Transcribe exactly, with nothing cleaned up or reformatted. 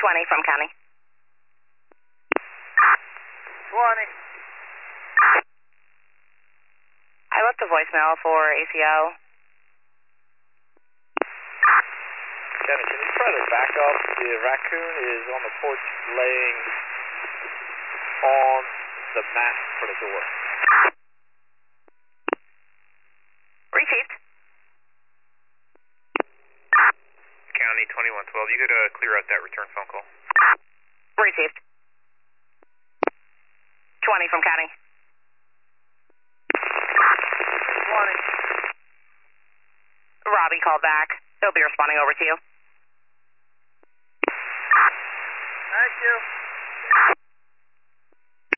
twenty from county. twenty. I left a voicemail for A C O. County, can you try to back up? The raccoon is on the porch laying on the mat for the door. Received. County twenty-one twelve, you could uh, clear out that return phone call. Received. twenty from county. twenty. Robbie called back. He'll be responding over to you.